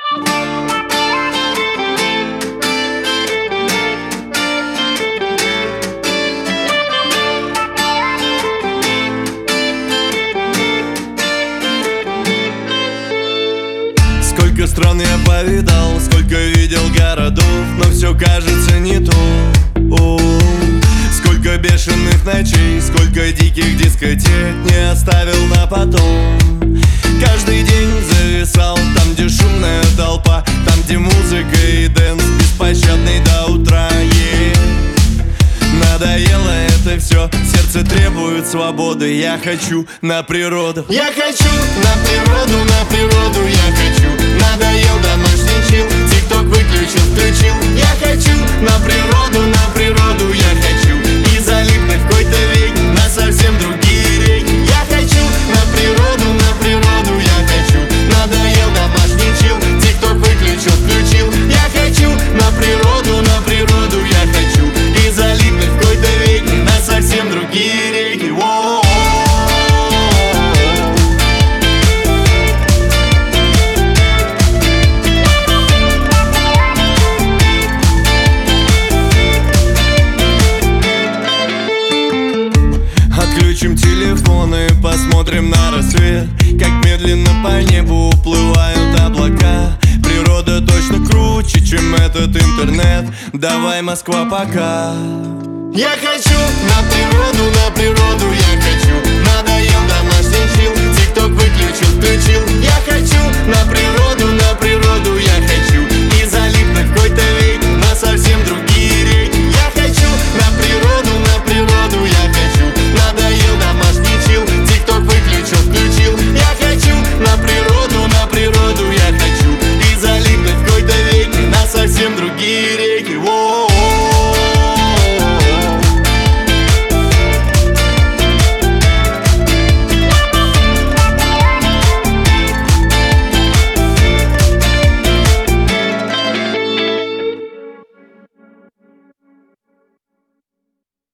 Сколько стран я повидал, сколько видел городов, но все кажется не то. Сколько бешеных ночей, сколько диких дискотек не оставил на потом. Каждый день зависал там, где шумная толпа, там, где музыка и дэнс беспощадный до утра. Надоело это все, сердце требует свободы. Я хочу на природу. Я хочу на природу, на природу я хочу. Надоел домашний чил, тик-ток выключил, включил. Я хочу на природу, на природу я хочу. И залипнуть в какой-то век на совсем другие реки. Я хочу на природу я хочу. Надоел домашний чил, тик-ток выключил, включил. Я хочу на природу я хочу. И залипнуть в какой-то век на совсем другие реки. Отключим телефоны, посмотрим на рассвет, как медленно по небу уплывают облака. Природа точно круче, чем этот интернет. Давай, Москва, пока. Я хочу на природу я хочу. Надоел домашний чил, тик-ток выключил, включил. Я хочу на природу.